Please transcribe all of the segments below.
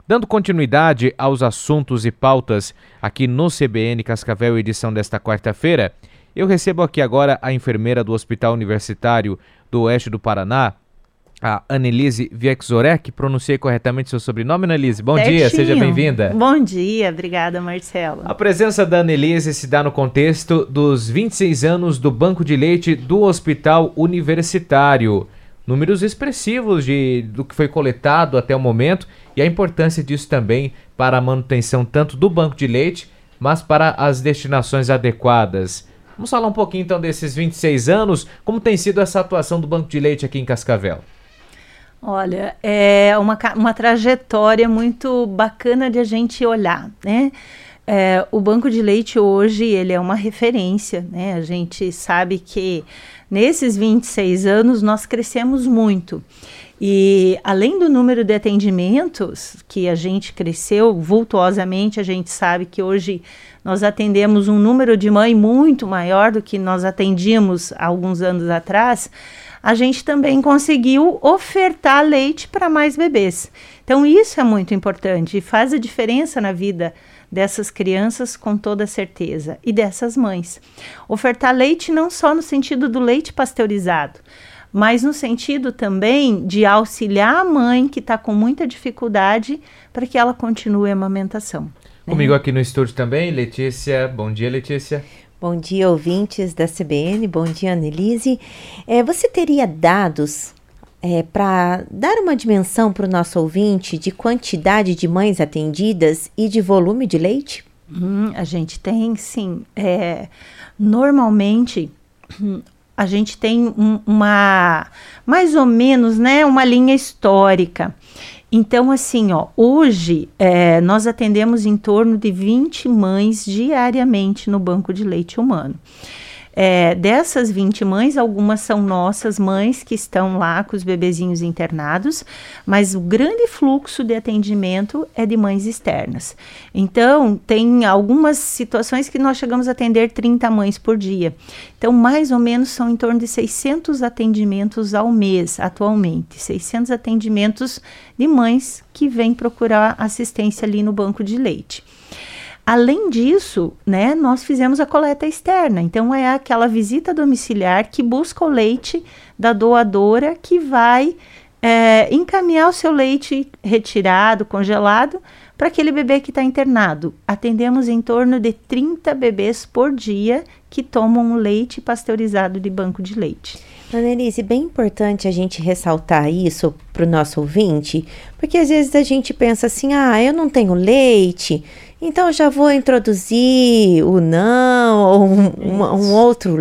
Dando continuidade aos assuntos e pautas aqui no CBN Cascavel, edição desta quarta-feira, eu recebo aqui agora a enfermeira do Hospital Universitário do Oeste do Paraná, a Annelise Viexorek. Pronunciei corretamente seu sobrenome, Annelise? Bom dia, seja bem-vinda. Bom dia, obrigada, Marcelo. A presença da Annelise se dá no contexto dos 26 anos do Banco de Leite do Hospital Universitário. Números expressivos do que foi coletado até o momento e a importância disso também para a manutenção tanto do banco de leite, mas para as destinações adequadas. Vamos falar um pouquinho então desses 26 anos, como tem sido essa atuação do banco de leite aqui em Cascavel? Olha, é uma trajetória muito bacana de a gente olhar, né? O banco de leite hoje, ele é uma referência, né? A gente sabe que nesses 26 anos nós crescemos muito. E além do número de atendimentos que a gente cresceu vultuosamente, a gente sabe que hoje nós atendemos um número de mãe muito maior do que nós atendíamos há alguns anos atrás. A gente também conseguiu ofertar leite para mais bebês. Então isso é muito importante e faz a diferença na vida dessas crianças com toda certeza e dessas mães. Ofertar leite não só no sentido do leite pasteurizado, mas no sentido também de auxiliar a mãe que está com muita dificuldade para que ela continue a amamentação. Né? Comigo aqui no estúdio também, Letícia. Bom dia, Letícia. Bom dia, ouvintes da CBN. Bom dia, Annelise. Você teria dados para dar uma dimensão para o nosso ouvinte de quantidade de mães atendidas e de volume de leite? A gente tem, sim. Normalmente, a gente tem mais ou menos, né, uma linha histórica. Então, assim, hoje nós atendemos em torno de 20 mães diariamente no banco de leite humano. Dessas 20 mães, algumas são nossas mães que estão lá com os bebezinhos internados, mas o grande fluxo de atendimento é de mães externas. Então, tem algumas situações que nós chegamos a atender 30 mães por dia. Então, mais ou menos são em torno de 600 atendimentos ao mês, atualmente. 600 atendimentos de mães que vêm procurar assistência ali no banco de leite. Além disso, né, nós fizemos a coleta externa. Então, é aquela visita domiciliar que busca o leite da doadora que vai encaminhar o seu leite retirado, congelado, para aquele bebê que está internado. Atendemos em torno de 30 bebês por dia que tomam leite pasteurizado de banco de leite. Annelise, bem importante a gente ressaltar isso para o nosso ouvinte, porque às vezes a gente pensa assim, eu não tenho leite, então eu já vou introduzir o não, ou um outro,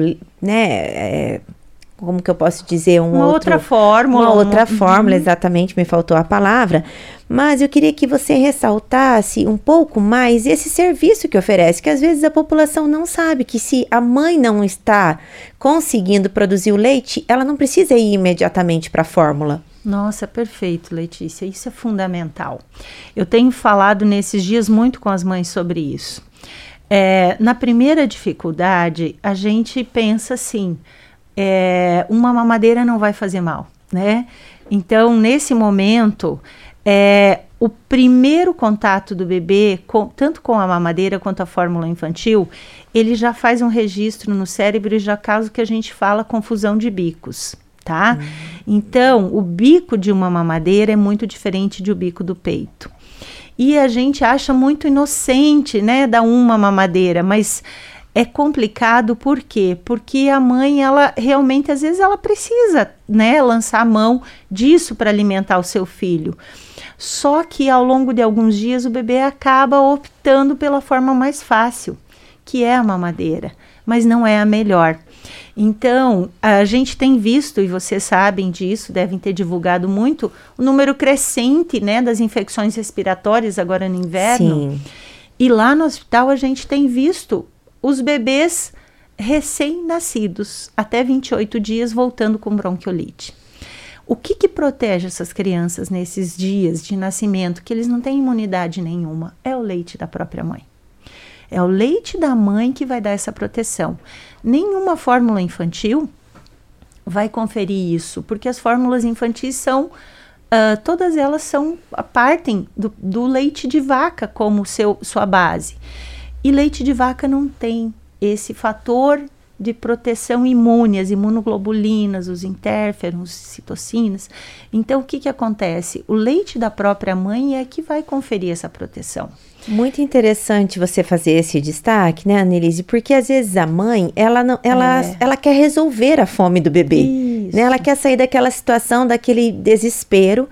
né, como que eu posso dizer? Outra fórmula. Uma outra fórmula, exatamente, me faltou a palavra. Mas eu queria que você ressaltasse um pouco mais esse serviço que oferece, que às vezes a população não sabe que se a mãe não está conseguindo produzir o leite, ela não precisa ir imediatamente para a fórmula. Nossa, perfeito, Letícia, isso é fundamental. Eu tenho falado nesses dias muito com as mães sobre isso. Na primeira dificuldade, a gente pensa assim, uma mamadeira não vai fazer mal, né? Então, nesse momento, o primeiro contato do bebê, tanto com a mamadeira quanto a fórmula infantil, ele já faz um registro no cérebro e já causa o que a gente fala confusão de bicos, tá? Então, o bico de uma mamadeira é muito diferente do bico do peito. E a gente acha muito inocente, né, dar uma mamadeira, mas é complicado, por quê? Porque a mãe, ela realmente, às vezes, ela precisa, né, lançar a mão disso para alimentar o seu filho. Só que ao longo de alguns dias o bebê acaba optando pela forma mais fácil, que é a mamadeira, mas não é a melhor. Então, a gente tem visto, e vocês sabem disso, devem ter divulgado muito, o número crescente, né, das infecções respiratórias agora no inverno. Sim. E lá no hospital a gente tem visto os bebês recém-nascidos, até 28 dias, voltando com bronquiolite. O que protege essas crianças nesses dias de nascimento, que eles não têm imunidade nenhuma? É o leite da própria mãe. É o leite da mãe que vai dar essa proteção. Nenhuma fórmula infantil vai conferir isso, porque as fórmulas infantis são todas elas partem do leite de vaca como sua base. E leite de vaca não tem esse fator de proteção imune, as imunoglobulinas, os interferons, citocinas. Então, o que acontece? O leite da própria mãe é que vai conferir essa proteção. Muito interessante você fazer esse destaque, né, Annelise? Porque às vezes a mãe, ela quer resolver a fome do bebê. Isso. Né? Ela quer sair daquela situação, daquele desespero.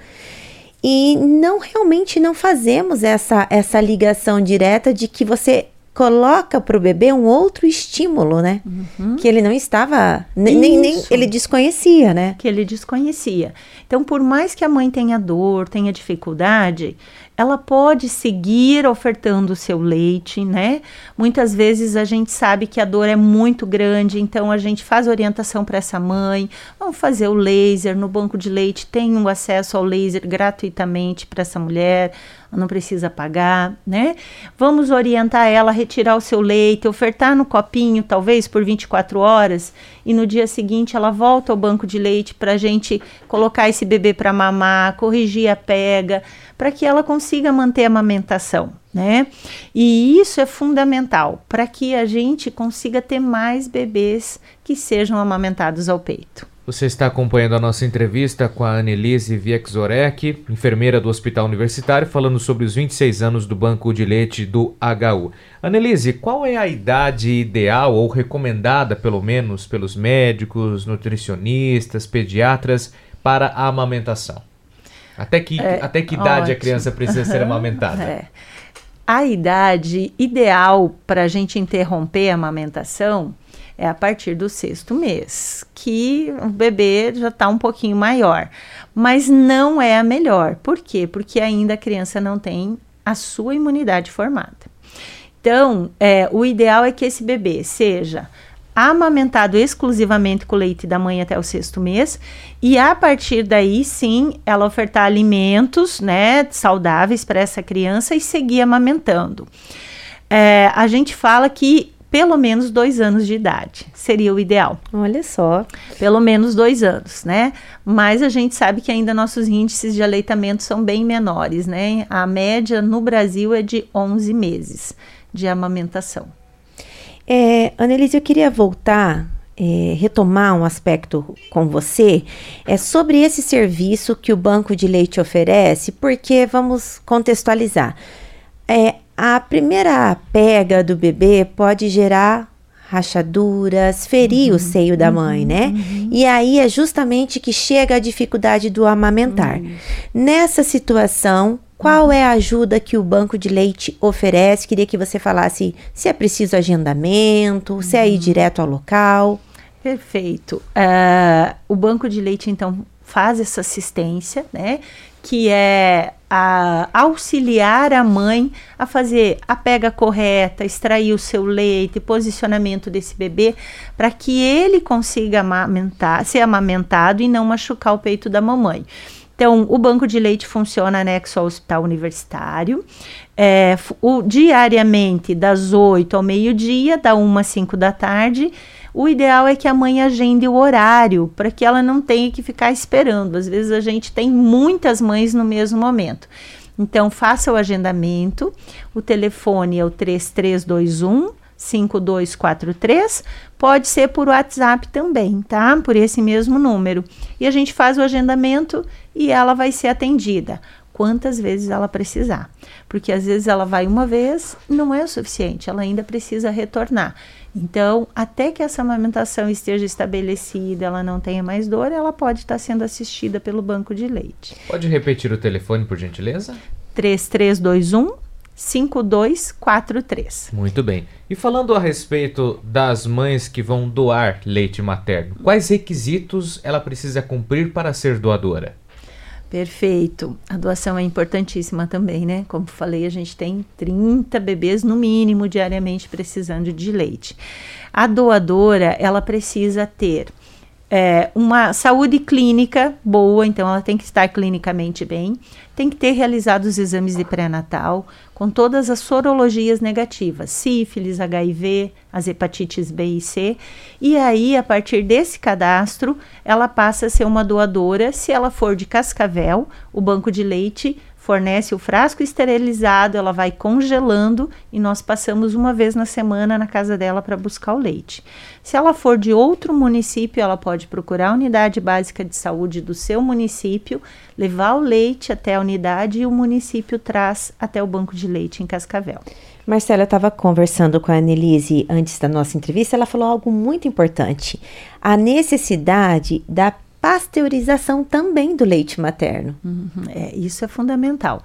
E realmente não fazemos essa ligação direta de que você coloca para o bebê um outro estímulo, né? Uhum. Que ele não estava, nem ele desconhecia, né? Que ele desconhecia. Então, por mais que a mãe tenha dor, tenha dificuldade, ela pode seguir ofertando o seu leite, né? Muitas vezes a gente sabe que a dor é muito grande, então a gente faz orientação para essa mãe. Vamos fazer o laser no banco de leite, tem um acesso ao laser gratuitamente para essa mulher, não precisa pagar, né? Vamos orientar ela a retirar o seu leite, ofertar no copinho, talvez por 24 horas, e no dia seguinte ela volta ao banco de leite para a gente colocar esse bebê para mamar, corrigir a pega, para que ela consiga manter a amamentação, né? E isso é fundamental para que a gente consiga ter mais bebês que sejam amamentados ao peito. Você está acompanhando a nossa entrevista com a Annelise Wieczorek, enfermeira do Hospital Universitário, falando sobre os 26 anos do banco de leite do HU. Annelise, qual é a idade ideal ou recomendada, pelo menos, pelos médicos, nutricionistas, pediatras, para a amamentação? Até que idade a criança precisa ser amamentada? A idade ideal para a gente interromper a amamentação é a partir do 6º mês, que o bebê já está um pouquinho maior, mas não é a melhor. Por quê? Porque ainda a criança não tem a sua imunidade formada. Então, o ideal é que esse bebê seja amamentado exclusivamente com o leite da mãe até o 6º mês, e a partir daí, sim, ela ofertar alimentos, né, saudáveis para essa criança e seguir amamentando. A gente fala que pelo menos 2 anos de idade seria o ideal. Olha só. Pelo menos 2 anos, né? Mas a gente sabe que ainda nossos índices de aleitamento são bem menores, né? A média no Brasil é de 11 meses de amamentação. Annelise, eu queria voltar, retomar um aspecto com você, sobre esse serviço que o banco de leite oferece, porque vamos contextualizar. A primeira pega do bebê pode gerar rachaduras, ferir o seio da mãe, né? E aí é justamente que chega a dificuldade do amamentar. Nessa situação, qual é a ajuda que o banco de leite oferece? Queria que você falasse se é preciso agendamento, se é ir direto ao local. Perfeito. O banco de leite, então, faz essa assistência, né? Que é auxiliar a mãe a fazer a pega correta, extrair o seu leite, posicionamento desse bebê, para que ele consiga ser amamentado e não machucar o peito da mamãe. Então, o banco de leite funciona anexo ao Hospital Universitário, diariamente das 8 ao meio-dia, da 1 às 5 da tarde. O ideal é que a mãe agende o horário, para que ela não tenha que ficar esperando. Às vezes a gente tem muitas mães no mesmo momento. Então, faça o agendamento. O telefone é o 3321-5243. Pode ser por WhatsApp também, tá? Por esse mesmo número. E a gente faz o agendamento e ela vai ser atendida quantas vezes ela precisar. Porque às vezes ela vai uma vez, não é o suficiente, ela ainda precisa retornar. Então, até que essa amamentação esteja estabelecida, ela não tenha mais dor, ela pode estar sendo assistida pelo banco de leite. Pode repetir o telefone, por gentileza? 3321-5243. Muito bem. E falando a respeito das mães que vão doar leite materno, quais requisitos ela precisa cumprir para ser doadora? Perfeito. A doação é importantíssima também, né? Como falei, a gente tem 30 bebês no mínimo diariamente precisando de leite. A doadora, ela precisa ter uma saúde clínica boa, então ela tem que estar clinicamente bem, tem que ter realizado os exames de pré-natal, com todas as sorologias negativas, sífilis, HIV, as hepatites B e C, e aí, a partir desse cadastro, ela passa a ser uma doadora. Se ela for de Cascavel, o banco de leite fornece o frasco esterilizado, ela vai congelando e nós passamos uma vez na semana na casa dela para buscar o leite. Se ela for de outro município, ela pode procurar a unidade básica de saúde do seu município, levar o leite até a unidade e o município traz até o banco de leite em Cascavel. Marcela, eu estava conversando com a Annelise antes da nossa entrevista, ela falou algo muito importante, a necessidade da pasteurização também do leite materno. Isso é fundamental.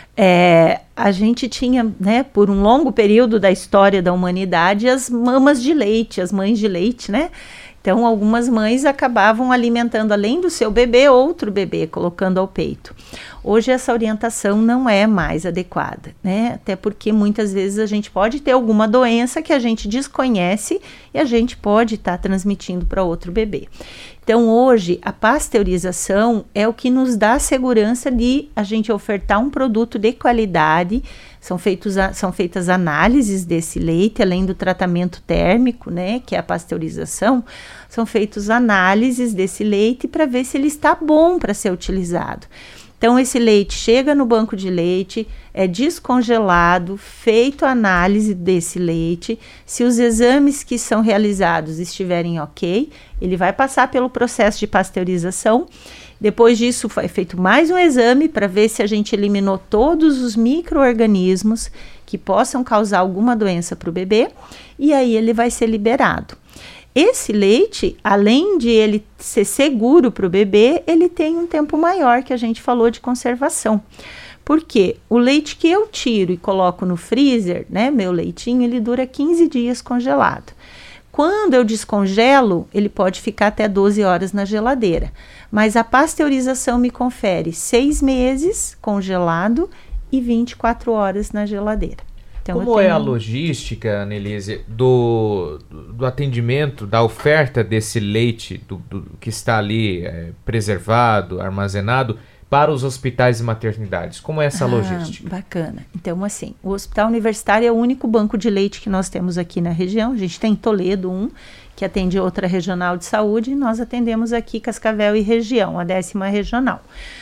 A gente tinha, né, por um longo período da história da humanidade, as mamas de leite, as mães de leite, né? Então, algumas mães acabavam alimentando, além do seu bebê, outro bebê, colocando ao peito. Hoje, essa orientação não é mais adequada, né? Até porque, muitas vezes, a gente pode ter alguma doença que a gente desconhece e a gente pode estar transmitindo para outro bebê. Então, hoje, a pasteurização é o que nos dá a segurança de a gente ofertar um produto de qualidade. São feitas análises desse leite, além do tratamento térmico, né, que é a pasteurização, são feitas análises desse leite para ver se ele está bom para ser utilizado. Então, esse leite chega no banco de leite, é descongelado, feito a análise desse leite. Se os exames que são realizados estiverem ok, ele vai passar pelo processo de pasteurização. Depois disso, foi feito mais um exame para ver se a gente eliminou todos os micro-organismos que possam causar alguma doença para o bebê, e aí ele vai ser liberado. Esse leite, além de ele ser seguro para o bebê, ele tem um tempo maior, que a gente falou, de conservação. Porque o leite que eu tiro e coloco no freezer, né, meu leitinho, ele dura 15 dias congelado. Quando eu descongelo, ele pode ficar até 12 horas na geladeira. Mas a pasteurização me confere 6 meses congelado e 24 horas na geladeira. Então, como é a logística, Annelise, do atendimento, da oferta desse leite que está ali preservado, armazenado, para os hospitais e maternidades? Como é essa logística? Bacana. Então, assim, o Hospital Universitário é o único banco de leite que nós temos aqui na região. A gente tem em Toledo que atende outra regional de saúde, e nós atendemos aqui Cascavel e região, a 10ª regional.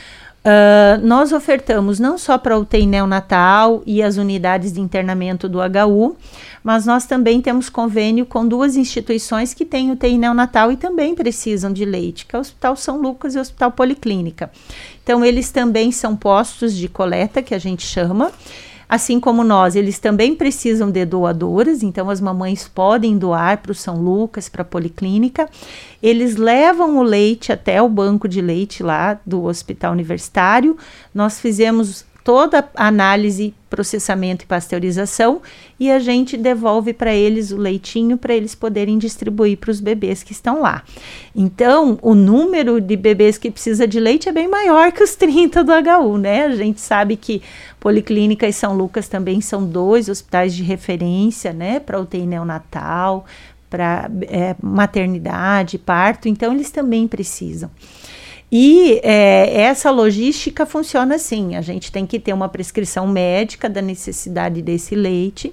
Nós ofertamos não só para UTI neonatal e as unidades de internamento do HU, mas nós também temos convênio com 2 instituições que têm UTI neonatal e também precisam de leite, que é o Hospital São Lucas e o Hospital Policlínica. Então, eles também são postos de coleta, que a gente chama. Assim como nós, eles também precisam de doadoras, então as mamães podem doar para o São Lucas, para a Policlínica. Eles levam o leite até o banco de leite lá do Hospital Universitário. Nós fizemos toda a análise, processamento e pasteurização, e a gente devolve para eles o leitinho para eles poderem distribuir para os bebês que estão lá. Então, o número de bebês que precisa de leite é bem maior que os 30 do HU, né? A gente sabe que Policlínica e São Lucas também são 2 hospitais de referência, né, para UTI neonatal, para maternidade, parto, então eles também precisam. E essa logística funciona assim, a gente tem que ter uma prescrição médica da necessidade desse leite.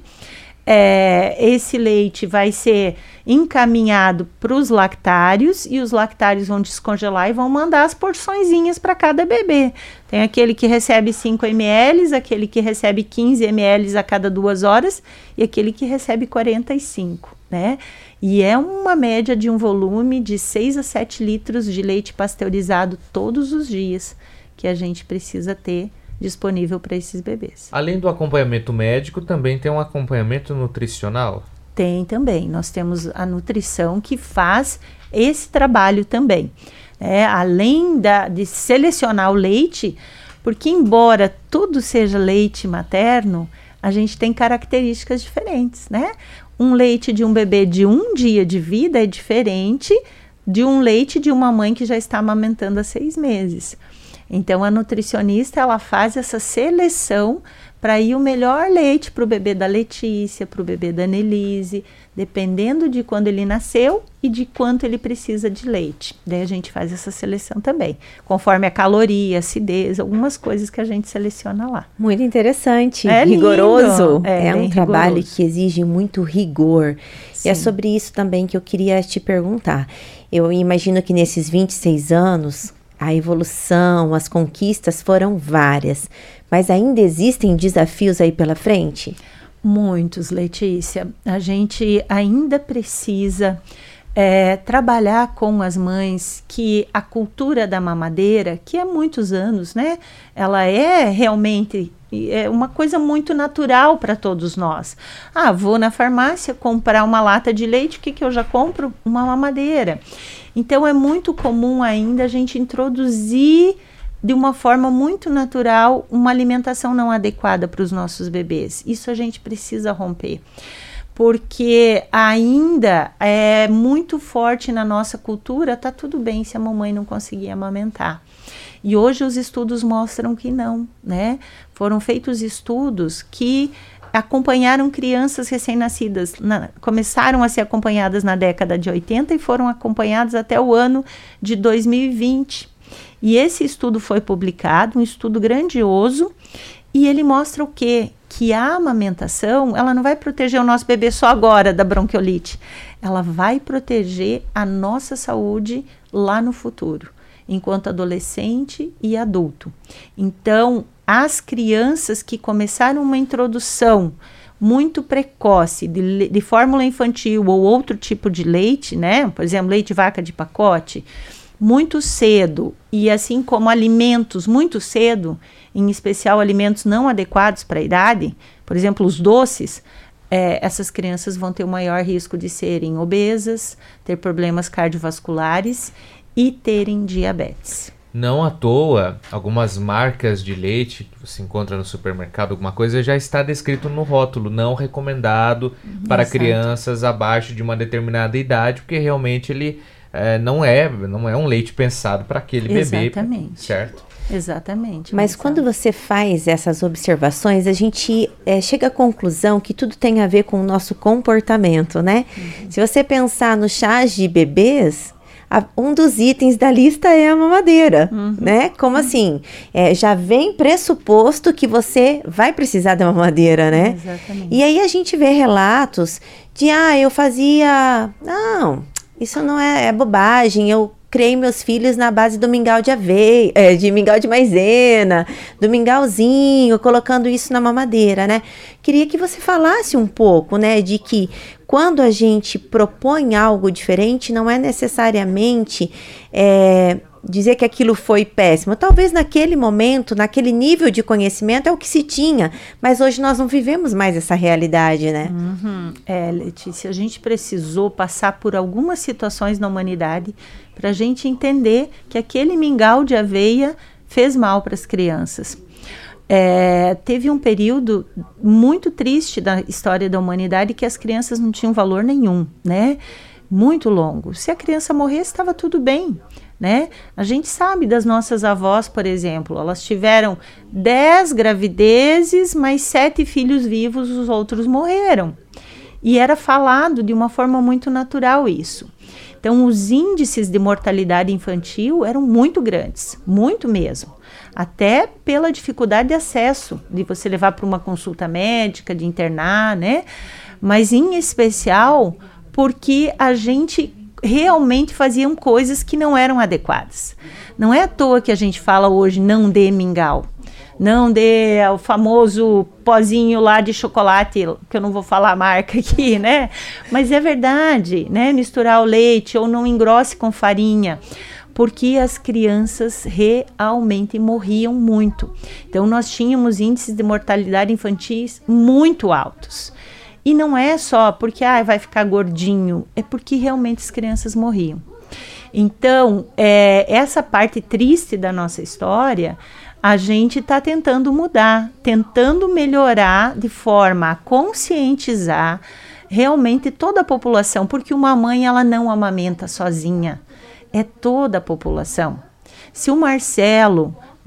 Esse leite vai ser encaminhado para os lactários, e os lactários vão descongelar e vão mandar as porçõezinhas para cada bebê. Tem aquele que recebe 5 ml, aquele que recebe 15 ml a cada 2 horas e aquele que recebe 45, né? E é uma média de um volume de 6 a 7 litros de leite pasteurizado todos os dias que a gente precisa ter disponível para esses bebês. Além do acompanhamento médico, também tem um acompanhamento nutricional? Tem também. Nós temos a nutrição que faz esse trabalho também. Além de selecionar o leite, porque embora tudo seja leite materno, a gente tem características diferentes, né? Um leite de um bebê de 1 dia de vida é diferente de um leite de uma mãe que já está amamentando há 6 meses. Então, a nutricionista, ela faz essa seleção para ir o melhor leite para o bebê da Letícia, para o bebê da Annelise, dependendo de quando ele nasceu e de quanto ele precisa de leite. Daí a gente faz essa seleção também, conforme a caloria, a acidez, algumas coisas que a gente seleciona lá. Muito interessante, É rigoroso. lindo. É um trabalho rigoroso. que exige muito rigor. Sim. E é sobre isso também que eu queria te perguntar. Eu imagino que nesses 26 anos, a evolução, as conquistas foram várias, mas ainda existem desafios aí pela frente? Muitos, Letícia. A gente ainda precisa trabalhar com as mães que a cultura da mamadeira, que há muitos anos, né? Ela é realmente uma coisa muito natural para todos nós. Vou na farmácia comprar uma lata de leite, o que eu já compro? Uma mamadeira. Então, é muito comum ainda a gente introduzir de uma forma muito natural uma alimentação não adequada para os nossos bebês. Isso a gente precisa romper, porque ainda é muito forte na nossa cultura, tá tudo bem se a mamãe não conseguir amamentar. E hoje os estudos mostram que não, né? Foram feitos estudos que acompanharam crianças recém-nascidas, começaram a ser acompanhadas na década de 80 e foram acompanhadas até o ano de 2020. E esse estudo foi publicado, um estudo grandioso, e ele mostra o quê? Que a amamentação, ela não vai proteger o nosso bebê só agora da bronquiolite, ela vai proteger a nossa saúde lá no futuro, enquanto adolescente e adulto. Então, as crianças que começaram uma introdução muito precoce de fórmula infantil ou outro tipo de leite, né? Por exemplo, leite vaca de pacote, muito cedo, e assim como alimentos muito cedo, em especial alimentos não adequados para a idade, por exemplo, os doces, essas crianças vão ter o maior risco de serem obesas, ter problemas cardiovasculares e terem diabetes. Não à toa, algumas marcas de leite que você encontra no supermercado, alguma coisa, já está descrito no rótulo, não recomendado para crianças abaixo de uma determinada idade, porque realmente ele não é um leite pensado para aquele bebê. Exatamente. Certo? Exatamente. Mas quando você faz essas observações, a gente chega à conclusão que tudo tem a ver com o nosso comportamento, né? Se você pensar nos chás de bebês, um dos itens da lista é a mamadeira, né? Como assim? Já vem pressuposto que você vai precisar da mamadeira, né? Exatamente. E aí a gente vê relatos de, eu fazia... Não, isso não é bobagem, eu criei meus filhos na base do mingau de aveia, de mingau de maisena, do mingauzinho, colocando isso na mamadeira, né? Queria que você falasse um pouco, né, de que quando a gente propõe algo diferente, não é necessariamente dizer que aquilo foi péssimo. Talvez naquele momento, naquele nível de conhecimento é o que se tinha, mas hoje nós não vivemos mais essa realidade, né? Letícia, a gente precisou passar por algumas situações na humanidade para a gente entender que aquele mingau de aveia fez mal para as crianças. Teve um período muito triste da história da humanidade que as crianças não tinham valor nenhum, né? Muito longo. Se a criança morresse, estava tudo bem, né? A gente sabe das nossas avós, por exemplo, elas tiveram 10 gravidezes, mas 7 filhos vivos, os outros morreram. E era falado de uma forma muito natural isso. Então, os índices de mortalidade infantil eram muito grandes, muito mesmo. Até pela dificuldade de acesso, de você levar para uma consulta médica, de internar, né? Mas, em especial, porque a gente realmente faziam coisas que não eram adequadas. Não é à toa que a gente fala hoje, não dê mingau. Não dê o famoso pozinho lá de chocolate, que eu não vou falar a marca aqui, né? Mas é verdade, né? Misturar o leite ou não engrosse com farinha, porque as crianças realmente morriam muito. Então, nós tínhamos índices de mortalidade infantis muito altos. E não é só porque vai ficar gordinho, é porque realmente as crianças morriam. Então, essa parte triste da nossa história, a gente está tentando mudar, tentando melhorar de forma a conscientizar realmente toda a população, porque uma mãe ela não amamenta sozinha, é toda a população. Se o Marcelo,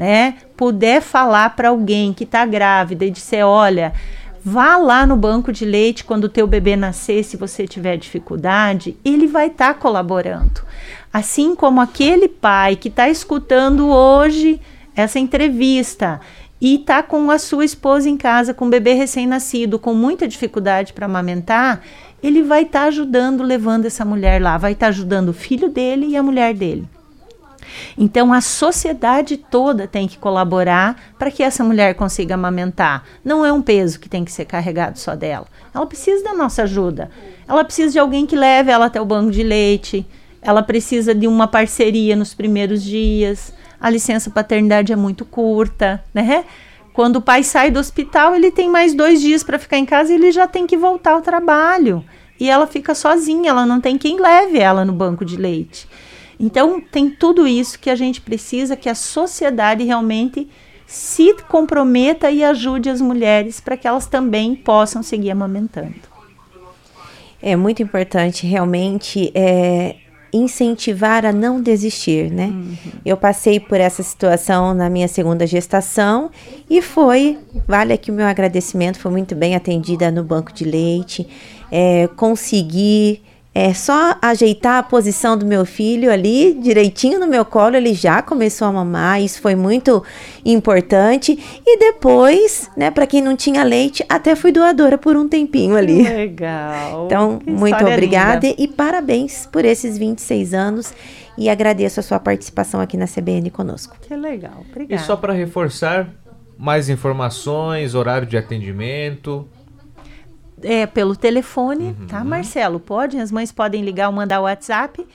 né, puder falar para alguém que está grávida e disser, olha, vá lá no banco de leite quando o teu bebê nascer, se você tiver dificuldade, ele vai estar colaborando. Assim como aquele pai que está escutando hoje essa entrevista e está com a sua esposa em casa, com um bebê recém-nascido, com muita dificuldade para amamentar, ele vai estar ajudando, levando essa mulher lá, vai estar ajudando o filho dele e a mulher dele. Então, a sociedade toda tem que colaborar para que essa mulher consiga amamentar. Não é um peso que tem que ser carregado só dela. Ela precisa da nossa ajuda. Ela precisa de alguém que leve ela até o banco de leite. Ela precisa de uma parceria nos primeiros dias. A licença paternidade é muito curta, né? Quando o pai sai do hospital, ele tem mais 2 dias para ficar em casa e ele já tem que voltar ao trabalho. E ela fica sozinha, ela não tem quem leve ela no banco de leite. Então, tem tudo isso que a gente precisa, que a sociedade realmente se comprometa e ajude as mulheres para que elas também possam seguir amamentando. É muito importante realmente incentivar a não desistir, né? Eu passei por essa situação na minha 2ª gestação e vale aqui o meu agradecimento, foi muito bem atendida no banco de leite, consegui só ajeitar a posição do meu filho ali, direitinho no meu colo, ele já começou a mamar, isso foi muito importante. E depois, né, para quem não tinha leite, até fui doadora por um tempinho ali. Legal. Então, muito obrigada e parabéns por esses 26 anos e agradeço a sua participação aqui na CBN conosco. Que legal, obrigada. E só para reforçar, mais informações, horário de atendimento... Pelo telefone, tá, Marcelo? As mães podem ligar ou mandar o WhatsApp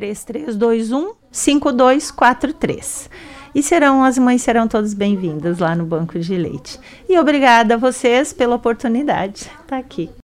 3321-5243. E as mães serão todas bem-vindas lá no banco de leite. E obrigada a vocês pela oportunidade de estar aqui.